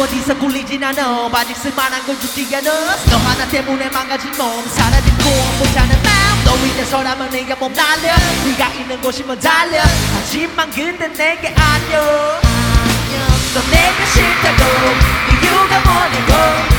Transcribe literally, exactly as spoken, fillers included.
어디서 굴리진 않아 아직 쓸만한 걸 주지 않아 너 하나 때문에 망가진 몸 사라진 꿈 못하는 마음 너 위해서라면 내가 몸 날려 네가 있는 곳이면 달려 하지만 근데 내게 안녕 너 내가 싫다고 이유가 뭐냐고